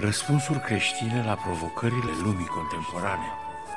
Răspunsuri creștine la provocările lumii contemporane.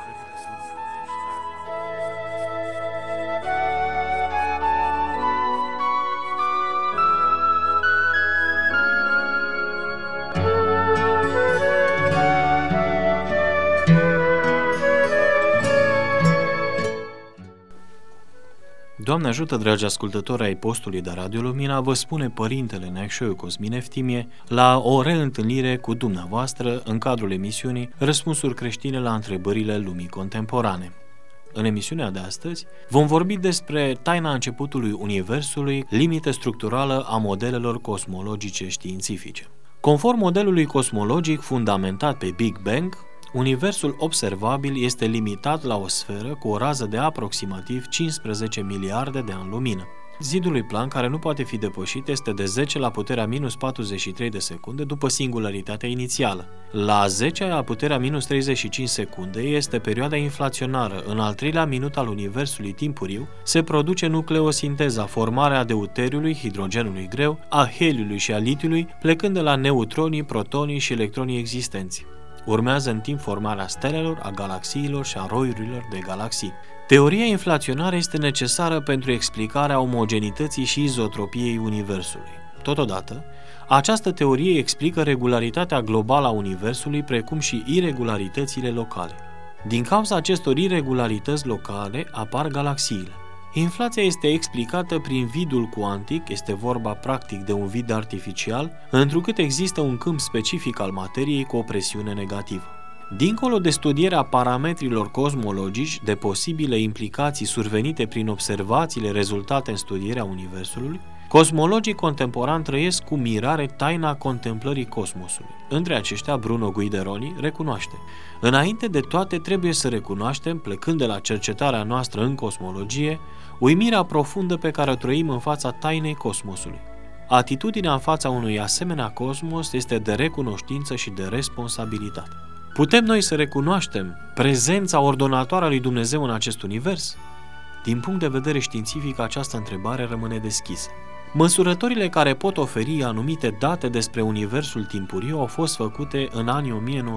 Doamne ajută, dragi ascultători ai postului de Radio Lumina, vă spune Părintele Neacșoiu Cosmin Eftimie la o reîntâlnire cu dumneavoastră în cadrul emisiunii Răspunsuri creștine la întrebările lumii contemporane. În emisiunea de astăzi vom vorbi despre taina începutului Universului, limită structurală a modelelor cosmologice științifice. Conform modelului cosmologic fundamentat pe Big Bang, Universul observabil este limitat la o sferă cu o rază de aproximativ 15 miliarde de ani lumină. Zidul plan care nu poate fi depășit este de 10 la puterea minus 43 de secunde după singularitatea inițială. La 10 la puterea minus 35 secunde este perioada inflaționară. În al treilea minut al Universului timpuriu se produce nucleosinteza, formarea deuteriului, hidrogenului greu, a heliului și a litiului, plecând de la neutronii, protonii și electronii existenți. Urmează în timp formarea stelelor, a galaxiilor și a roiurilor de galaxii. Teoria inflaționară este necesară pentru explicarea omogenității și izotropiei Universului. Totodată, această teorie explică regularitatea globală a Universului, precum și iregularitățile locale. Din cauza acestor iregularități locale apar galaxiile. Inflația este explicată prin vidul cuantic, este vorba practic de un vid artificial, întrucât există un câmp specific al materiei cu o presiune negativă. Dincolo de studierea parametrilor cosmologici, de posibile implicații survenite prin observațiile rezultate în studierea Universului, cosmologii contemporani trăiesc cu mirare taina contemplării cosmosului. Între aceștia, Bruno Guideroni recunoaște: înainte de toate trebuie să recunoaștem, plecând de la cercetarea noastră în cosmologie, uimirea profundă pe care o trăim în fața tainei cosmosului. Atitudinea în fața unui asemenea cosmos este de recunoștință și de responsabilitate. Putem noi să recunoaștem prezența ordonatoare a lui Dumnezeu în acest univers? Din punct de vedere științific, această întrebare rămâne deschisă. Măsurătorile care pot oferi anumite date despre universul timpuriu au fost făcute în anii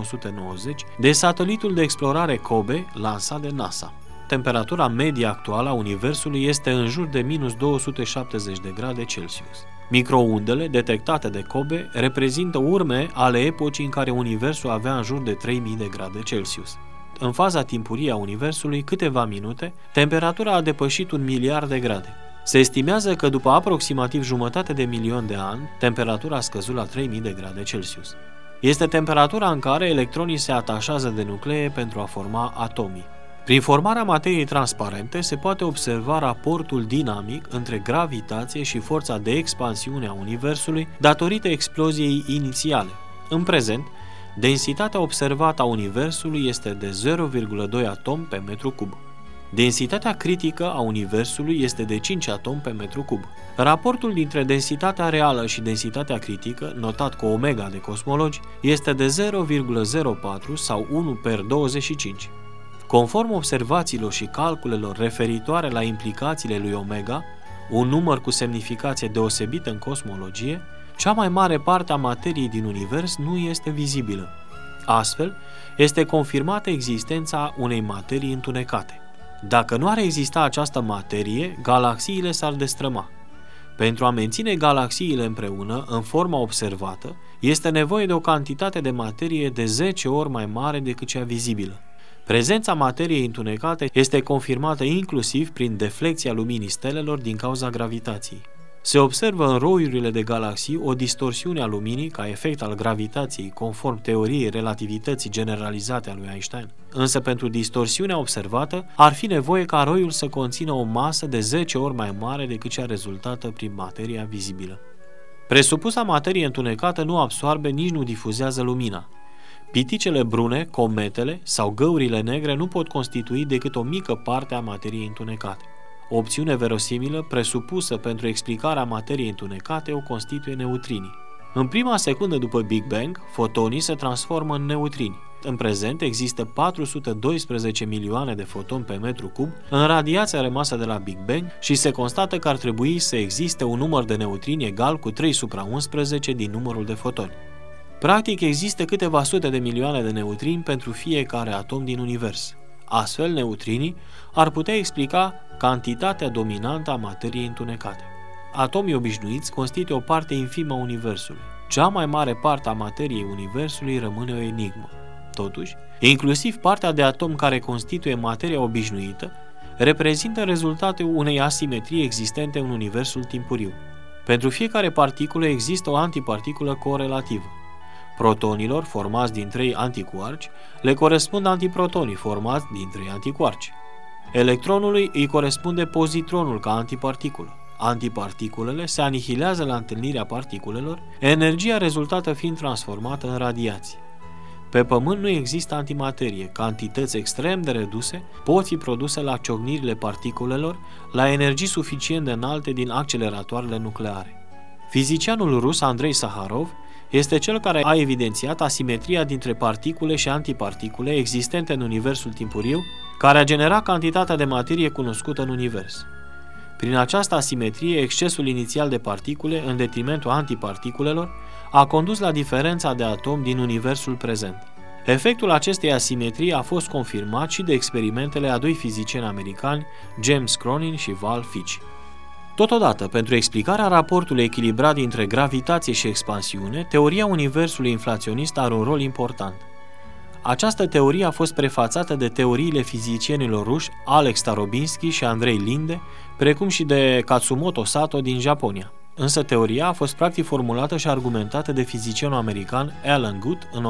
1990 de satelitul de explorare COBE lansat de NASA. Temperatura medie actuală a universului este în jur de minus 270 de grade Celsius. Microundele detectate de COBE reprezintă urme ale epocii în care universul avea în jur de 3000 de grade Celsius. În faza timpurie a universului, câteva minute, temperatura a depășit 1 miliard de grade. Se estimează că după aproximativ 1,5 milion de ani, temperatura a scăzut la 3000 de grade Celsius. Este temperatura în care electronii se atașează de nuclee pentru a forma atomii. Prin formarea materiei transparente se poate observa raportul dinamic între gravitație și forța de expansiune a Universului datorită exploziei inițiale. În prezent, densitatea observată a Universului este de 0,2 atom pe metru cub. Densitatea critică a Universului este de 5 atom pe metru cub. Raportul dintre densitatea reală și densitatea critică, notat cu omega de cosmologi, este de 0,04 sau 1/25. Conform observațiilor și calculelor referitoare la implicațiile lui omega, un număr cu semnificație deosebită în cosmologie, cea mai mare parte a materiei din univers nu este vizibilă. Astfel, este confirmată existența unei materii întunecate. Dacă nu ar exista această materie, galaxiile s-ar destrăma. Pentru a menține galaxiile împreună, în forma observată, este nevoie de o cantitate de materie de 10 ori mai mare decât cea vizibilă. Prezența materiei întunecate este confirmată inclusiv prin deflecția luminii stelelor din cauza gravitației. Se observă în roiurile de galaxii o distorsiune a luminii ca efect al gravitației, conform teoriei relativității generalizate a lui Einstein. Însă pentru distorsiunea observată ar fi nevoie ca roiul să conțină o masă de 10 ori mai mare decât cea rezultată prin materia vizibilă. Presupusa materie întunecată nu absorbe, nici nu difuzează lumina. Piticele brune, cometele sau găurile negre nu pot constitui decât o mică parte a materiei întunecate. O opțiune verosimilă, presupusă pentru explicarea materiei întunecate, o constituie neutrinii. În prima secundă după Big Bang, fotonii se transformă în neutrini. În prezent există 412 milioane de fotoni pe metru cub în radiația rămasă de la Big Bang și se constată că ar trebui să existe un număr de neutrini egal cu 3/11 din numărul de fotoni. Practic, există câteva sute de milioane de neutrini pentru fiecare atom din univers. Astfel, neutrinii ar putea explica cantitatea dominantă a materiei întunecate. Atomii obișnuiți constituie o parte infimă a universului. Cea mai mare parte a materiei universului rămâne o enigmă. Totuși, inclusiv partea de atom care constituie materia obișnuită, reprezintă rezultatul unei asimetrii existente în universul timpuriu. Pentru fiecare particulă există o antiparticulă corelativă. Protonilor, formați din 3 anticuarci, le corespund antiprotonii, formați din 3 anticuarci. Electronului îi corespunde pozitronul ca antiparticulă. Antiparticulele se anihilează la întâlnirea particulelor, energia rezultată fiind transformată în radiație. Pe Pământ nu există antimaterie, cantități extrem de reduse pot fi produse la ciocnirile particulelor la energii suficient de înalte din acceleratoarele nucleare. Fizicianul rus Andrei Saharov este cel care a evidențiat asimetria dintre particule și antiparticule existente în universul timpuriu, care a generat cantitatea de materie cunoscută în univers. Prin această asimetrie, excesul inițial de particule, în detrimentul antiparticulelor, a condus la diferența de atom din universul prezent. Efectul acestei asimetrii a fost confirmat și de experimentele a 2 fizicieni americani, James Cronin și Val Fitch. Totodată, pentru explicarea raportului echilibrat dintre gravitație și expansiune, teoria universului inflaționist are un rol important. Această teorie a fost prefațată de teoriile fizicienilor ruși Alex Starobinsky și Andrei Linde, precum și de Katsumoto Sato din Japonia. Însă teoria a fost practic formulată și argumentată de fizicianul american Alan Guth în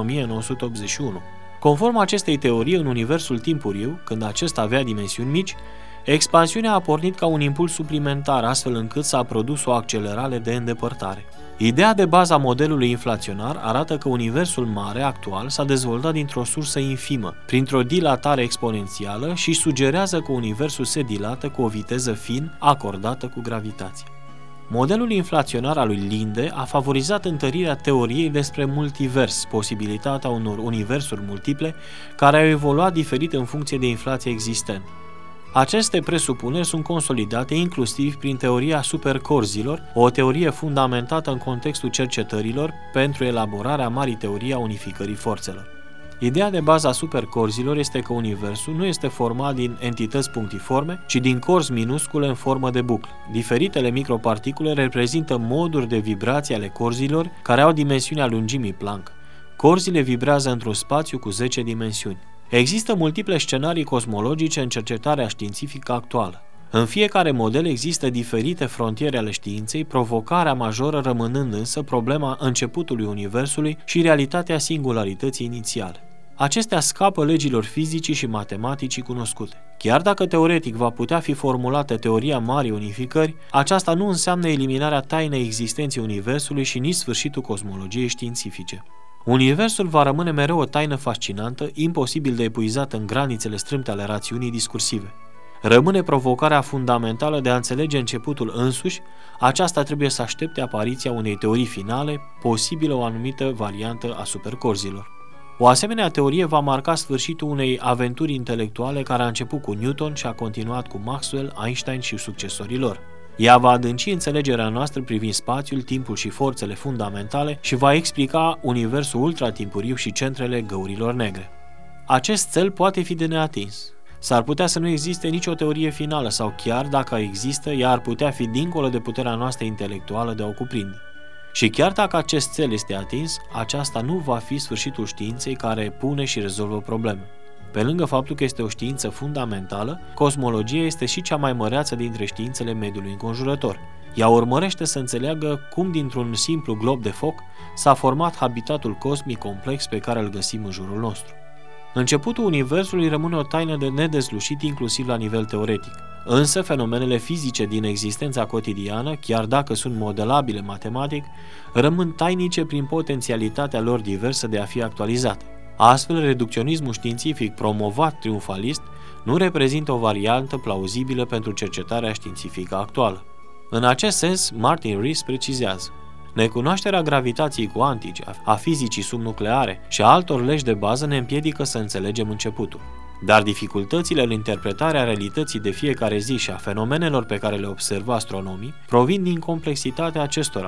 1981. Conform acestei teorii, în universul timpuriu, când acesta avea dimensiuni mici, expansiunea a pornit ca un impuls suplimentar, astfel încât s-a produs o accelerare de îndepărtare. Ideea de bază a modelului inflaționar arată că universul mare actual s-a dezvoltat dintr-o sursă infimă, printr-o dilatare exponențială și sugerează că universul se dilată cu o viteză fin acordată cu gravitația. Modelul inflaționar al lui Linde a favorizat întărirea teoriei despre multivers, posibilitatea unor universuri multiple care au evoluat diferit în funcție de inflația existentă. Aceste presupuneri sunt consolidate inclusiv prin teoria supercorzilor, o teorie fundamentată în contextul cercetărilor pentru elaborarea marii teorii a unificării forțelor. Ideea de bază a supercorzilor este că universul nu este format din entități punctiforme, ci din corzi minuscule în formă de buclă. Diferitele microparticule reprezintă moduri de vibrație ale corzilor care au dimensiunea lungimii Planck. Corzile vibrează într-un spațiu cu 10 dimensiuni. Există multiple scenarii cosmologice în cercetarea științifică actuală. În fiecare model există diferite frontiere ale științei, provocarea majoră rămânând însă problema începutului universului și realitatea singularității inițiale. Acestea scapă legilor fizicii și matematicii cunoscute. Chiar dacă teoretic va putea fi formulată teoria marii unificări, aceasta nu înseamnă eliminarea tainei existenței universului și nici sfârșitul cosmologiei științifice. Universul va rămâne mereu o taină fascinantă, imposibil de epuizat în granițele strâmte ale rațiunii discursive. Rămâne provocarea fundamentală de a înțelege începutul însuși, aceasta trebuie să aștepte apariția unei teorii finale, posibilă o anumită variantă a supercorzilor. O asemenea teorie va marca sfârșitul unei aventuri intelectuale care a început cu Newton și a continuat cu Maxwell, Einstein și succesorii lor. Ea va adânci înțelegerea noastră privind spațiul, timpul și forțele fundamentale și va explica universul ultratimpuriu și centrele găurilor negre. Acest cel poate fi de neatins. S-ar putea să nu existe nicio teorie finală sau chiar dacă există, ea ar putea fi dincolo de puterea noastră intelectuală de a o cuprinde. Și chiar dacă acest cel este atins, aceasta nu va fi sfârșitul științei care pune și rezolvă probleme. Pe lângă faptul că este o știință fundamentală, cosmologia este și cea mai măreață dintre științele mediului înconjurător. Ea urmărește să înțeleagă cum dintr-un simplu glob de foc s-a format habitatul cosmic complex pe care îl găsim în jurul nostru. Începutul universului rămâne o taină de nedezlușit inclusiv la nivel teoretic. Însă fenomenele fizice din existența cotidiană, chiar dacă sunt modelabile matematic, rămân tainice prin potențialitatea lor diversă de a fi actualizate. Astfel, reducționismul științific promovat triumfalist nu reprezintă o variantă plauzibilă pentru cercetarea științifică actuală. În acest sens, Martin Rees precizează: necunoașterea gravitației cuantice, a fizicii subnucleare și a altor legi de bază ne împiedică să înțelegem începutul. Dar dificultățile în interpretarea realității de fiecare zi și a fenomenelor pe care le observă astronomii provin din complexitatea acestora.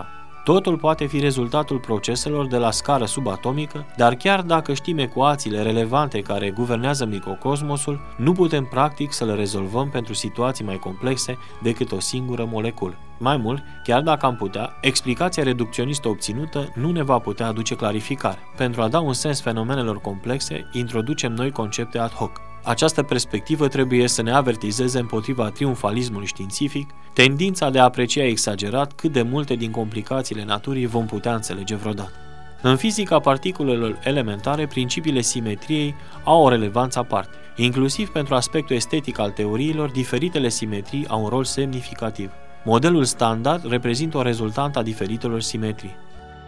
Totul poate fi rezultatul proceselor de la scară subatomică, dar chiar dacă știm ecuațiile relevante care guvernează microcosmosul, nu putem practic să le rezolvăm pentru situații mai complexe decât o singură moleculă. Mai mult, chiar dacă am putea, explicația reducționistă obținută nu ne va putea aduce clarificare. Pentru a da un sens fenomenelor complexe, introducem noi concepte ad hoc. Această perspectivă trebuie să ne avertizeze împotriva triumfalismului științific, tendința de a aprecia exagerat cât de multe din complicațiile naturii vom putea înțelege vreodată. În fizica particulelor elementare, principiile simetriei au o relevanță aparte. Inclusiv pentru aspectul estetic al teoriilor, diferitele simetrii au un rol semnificativ. Modelul standard reprezintă o rezultantă a diferitelor simetrii.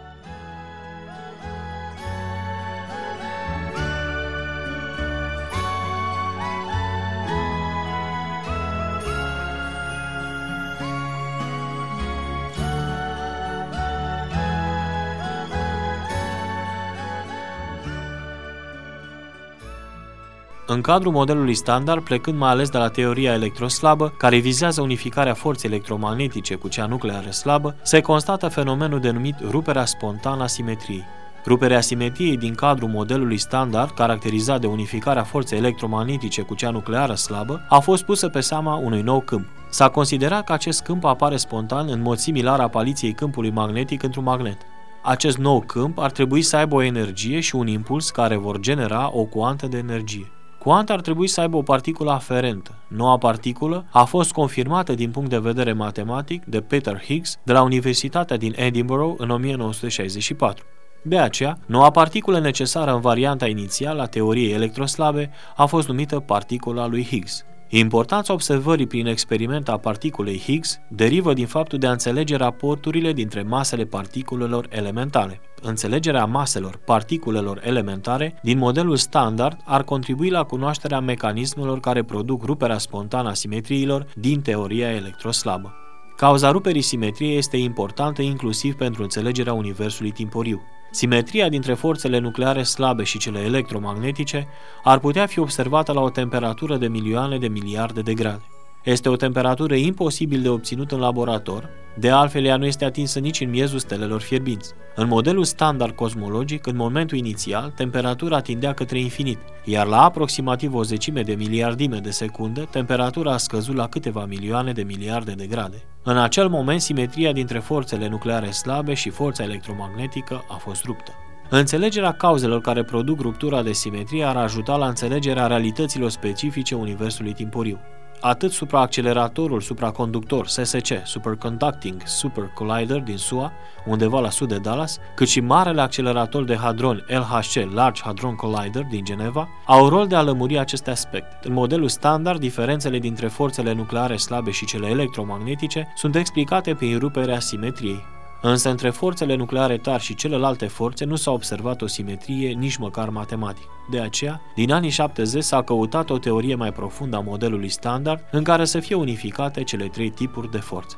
În cadrul modelului standard, plecând mai ales de la teoria electroslabă, care vizează unificarea forței electromagnetice cu cea nucleară slabă, se constată fenomenul denumit ruperea spontană a simetriei. Ruperea simetriei din cadrul modelului standard, caracterizat de unificarea forței electromagnetice cu cea nucleară slabă, a fost pusă pe seama unui nou câmp. S-a considerat că acest câmp apare spontan în mod similar apariției câmpului magnetic într-un magnet. Acest nou câmp ar trebui să aibă o energie și un impuls care vor genera o cuantă de energie. Cuanta ar trebui să aibă o particulă aferentă. Noua particulă a fost confirmată din punct de vedere matematic de Peter Higgs de la Universitatea din Edinburgh în 1964. De aceea, noua particulă necesară în varianta inițială a teoriei electroslabe a fost numită particula lui Higgs. Importanța observării prin experiment a particulei Higgs derivă din faptul de a înțelege raporturile dintre masele particulelor elementare. Înțelegerea maselor particulelor elementare din modelul standard ar contribui la cunoașterea mecanismelor care produc ruperea spontană a simetriilor din teoria electroslabă. Cauza ruperii simetriei este importantă inclusiv pentru înțelegerea universului timpuriu. Simetria dintre forțele nucleare slabe și cele electromagnetice ar putea fi observată la o temperatură de milioane de miliarde de grade. Este o temperatură imposibil de obținut în laborator, de altfel ea nu este atinsă nici în miezul stelelor fierbinți. În modelul standard cosmologic, în momentul inițial, temperatura tindea către infinit, iar la aproximativ o zecime de miliardime de secundă, temperatura a scăzut la câteva milioane de miliarde de grade. În acel moment, simetria dintre forțele nucleare slabe și forța electromagnetică a fost ruptă. Înțelegerea cauzelor care produc ruptura de simetrie ar ajuta la înțelegerea realităților specifice universului timpuriu. Atât supraacceleratorul supraconductor SSC, Superconducting Supercollider din SUA, undeva la sud de Dallas, cât și marele accelerator de hadron LHC, Large Hadron Collider din Geneva, au rol de a lămuri aceste aspecte. În modelul standard, diferențele dintre forțele nucleare slabe și cele electromagnetice sunt explicate prin ruperea simetriei. Însă între forțele nucleare tari și celelalte forțe nu s-a observat o simetrie nici măcar matematic. De aceea, din anii 70 s-a căutat o teorie mai profundă a modelului standard în care să fie unificate cele trei tipuri de forțe.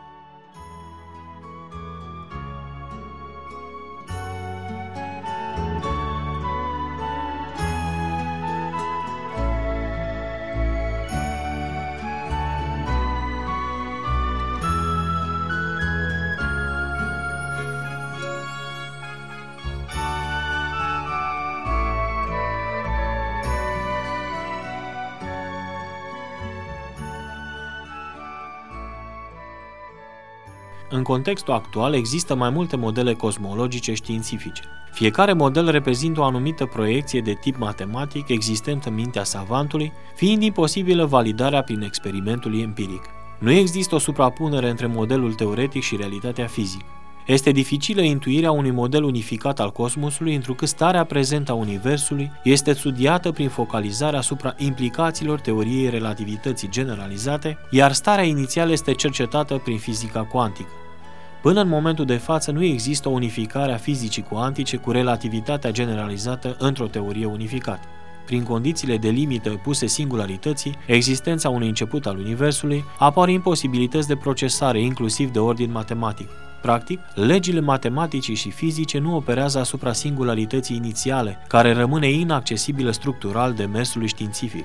În contextul actual există mai multe modele cosmologice științifice. Fiecare model reprezintă o anumită proiecție de tip matematic existent în mintea savantului, fiind imposibilă validarea prin experimentul empiric. Nu există o suprapunere între modelul teoretic și realitatea fizică. Este dificilă intuirea unui model unificat al cosmosului, întrucât starea prezentă a Universului este studiată prin focalizarea asupra implicațiilor teoriei relativității generalizate, iar starea inițială este cercetată prin fizica cuantică. Până în momentul de față nu există o unificare a fizicii cuantice cu relativitatea generalizată într-o teorie unificată. Prin condițiile de limită puse singularității, existența unui început al Universului, apar imposibilități de procesare, inclusiv de ordin matematic. Practic, legile matematicii și fizice nu operează asupra singularității inițiale, care rămâne inaccesibilă structural demersului științific.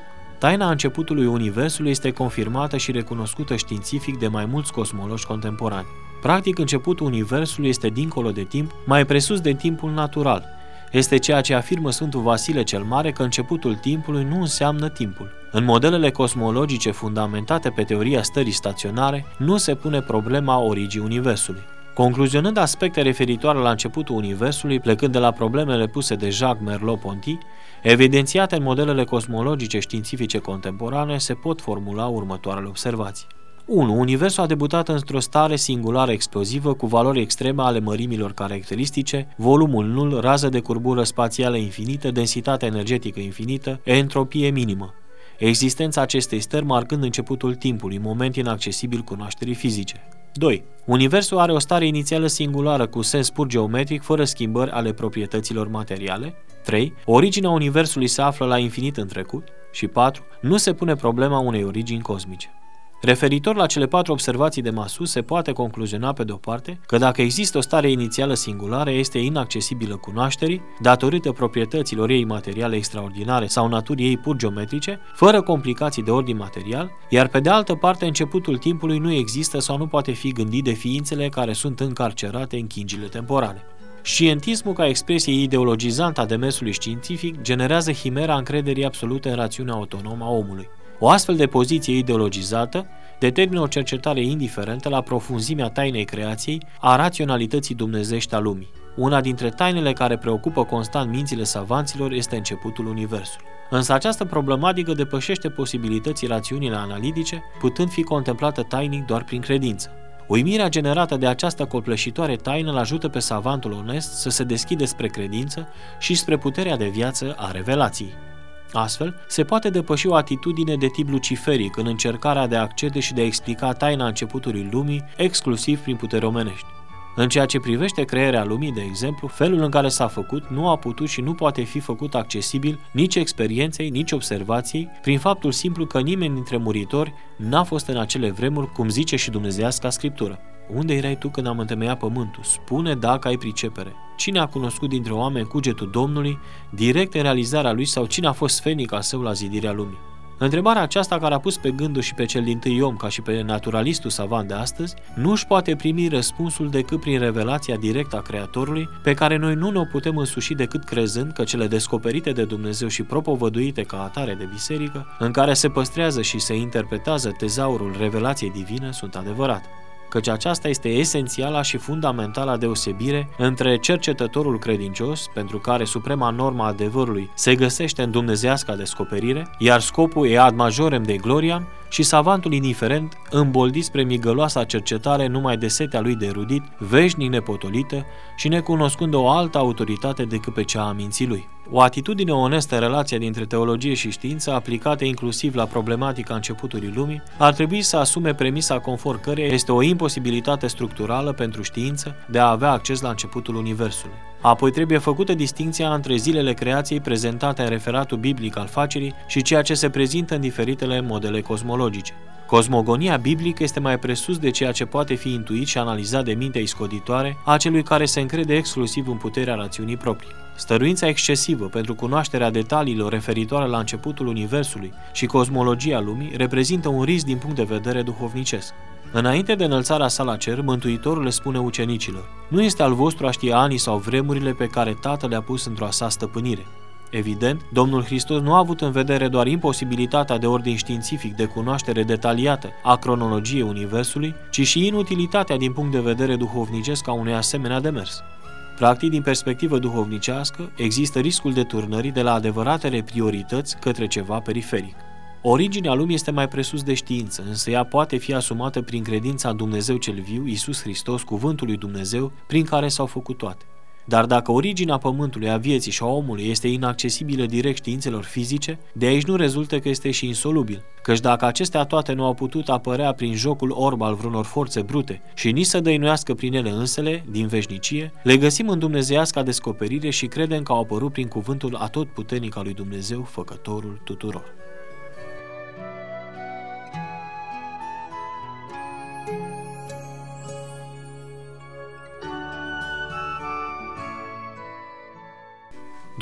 Taina începutului Universului este confirmată și recunoscută științific de mai mulți cosmologi contemporani. Practic, începutul Universului este dincolo de timp, mai presus de timpul natural. Este ceea ce afirmă Sfântul Vasile cel Mare, că începutul timpului nu înseamnă timpul. În modelele cosmologice fundamentate pe teoria stării staționare, nu se pune problema origii Universului. Concluzionând aspecte referitoare la începutul Universului, plecând de la problemele puse de Jacques Merleau-Ponty, evidențiate în modelele cosmologice științifice contemporane, se pot formula următoarele observații. 1. Universul a debutat într-o stare singulară explozivă cu valori extreme ale mărimilor caracteristice, volumul nul, rază de curbură spațială infinită, densitate energetică infinită, entropie minimă. Existența acestei stări marcând începutul timpului, moment inaccesibil cunoașterii fizice. 2. Universul are o stare inițială singulară cu sens pur geometric, fără schimbări ale proprietăților materiale. 3. Originea Universului se află la infinit în trecut. Și 4. Nu se pune problema unei origini cosmice. Referitor la cele 4 observații de mai sus, se poate concluziona pe de-o parte că dacă există o stare inițială singulară, este inaccesibilă cunoașterii, datorită proprietăților ei materiale extraordinare sau naturii ei pur geometrice, fără complicații de ordin material, iar pe de altă parte începutul timpului nu există sau nu poate fi gândit de ființele care sunt încarcerate în chingile temporale. Scientismul, ca expresie ideologizantă a demersului științific, generează chimera încrederii absolute în rațiunea autonomă a omului. O astfel de poziție ideologizată determină o cercetare indiferentă la profunzimea tainei creației, a raționalității dumnezeiești a lumii. Una dintre tainele care preocupă constant mințile savanților este începutul Universului. Însă această problematică depășește posibilității rațiunile analitice, putând fi contemplată tainic doar prin credință. Uimirea generată de această copleșitoare taină îl ajută pe savantul onest să se deschide spre credință și spre puterea de viață a revelației. Astfel, se poate depăși o atitudine de tip luciferic în încercarea de a accede și de a explica taina începutului lumii exclusiv prin puteri omenești. În ceea ce privește crearea lumii, de exemplu, felul în care s-a făcut nu a putut și nu poate fi făcut accesibil nici experienței, nici observației, prin faptul simplu că nimeni dintre muritori n-a fost în acele vremuri, cum zice și dumnezeiasca Scriptură. Unde erai tu când am întemeiat pământul? Spune dacă ai pricepere. Cine a cunoscut dintre oameni cugetul Domnului, direct în realizarea lui, sau cine a fost sfenic al său la zidirea lumii? Întrebarea aceasta, care a pus pe gândul și pe cel dintâi om, ca și pe naturalistul savant de astăzi, nu își poate primi răspunsul decât prin revelația directă a Creatorului, pe care noi nu ne-o putem însuși decât crezând că cele descoperite de Dumnezeu și propovăduite ca atare de biserică, în care se păstrează și se interpretează tezaurul revelației divine, sunt adevărate. Căci aceasta este esențiala și fundamentala deosebire între cercetătorul credincios, pentru care suprema normă a adevărului se găsește în dumnezeiasca descoperire, iar scopul e ad majorem de gloriam, și savantul indiferent, îmboldit spre migăloasa cercetare numai de setea lui de erudit, veșnic nepotolită și necunoscând o altă autoritate decât pe cea a minții lui. O atitudine onestă în relația dintre teologie și știință, aplicată inclusiv la problematica începutului lumii, ar trebui să asume premisa conform căreia este o imposibilitate structurală pentru știință de a avea acces la începutul Universului. Apoi trebuie făcută distinția între zilele creației prezentate în referatul biblic al facerii și ceea ce se prezintă în diferitele modele cosmologice. Cosmogonia biblică este mai presus de ceea ce poate fi intuit și analizat de mintea iscoditoare a celui care se încrede exclusiv în puterea rațiunii proprii. Stăruința excesivă pentru cunoașterea detaliilor referitoare la începutul Universului și cosmologia lumii reprezintă un risc din punct de vedere duhovnicesc. Înainte de înălțarea sa la cer, Mântuitorul le spune ucenicilor: nu este al vostru a ști anii sau vremurile pe care Tatăl le-a pus într-o a sa stăpânire. Evident, Domnul Hristos nu a avut în vedere doar imposibilitatea de ordin științific de cunoaștere detaliată a cronologiei Universului, ci și inutilitatea din punct de vedere duhovnicesc a unui asemenea demers. Practic, din perspectivă duhovnicească, există riscul deturnării de la adevăratele priorități către ceva periferic. Originea lumii este mai presus de știință, însă ea poate fi asumată prin credința în Dumnezeu cel viu, Iisus Hristos, cuvântul lui Dumnezeu, prin care s-au făcut toate. Dar dacă originea pământului, a vieții și a omului este inaccesibilă direct științelor fizice, de aici nu rezultă că este și insolubil, căci dacă acestea toate nu au putut apărea prin jocul orb al vreunor forțe brute și nici să dăinuiască prin ele însele, din veșnicie, le găsim în dumnezeiasca descoperire și credem că au apărut prin cuvântul atotputernic al lui Dumnezeu, făcătorul tuturor.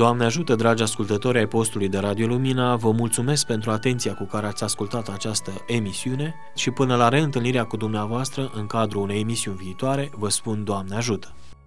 Doamne ajută, dragi ascultători ai postului de Radio Lumina, vă mulțumesc pentru atenția cu care ați ascultat această emisiune și până la reîntâlnirea cu dumneavoastră în cadrul unei emisiuni viitoare, vă spun Doamne ajută!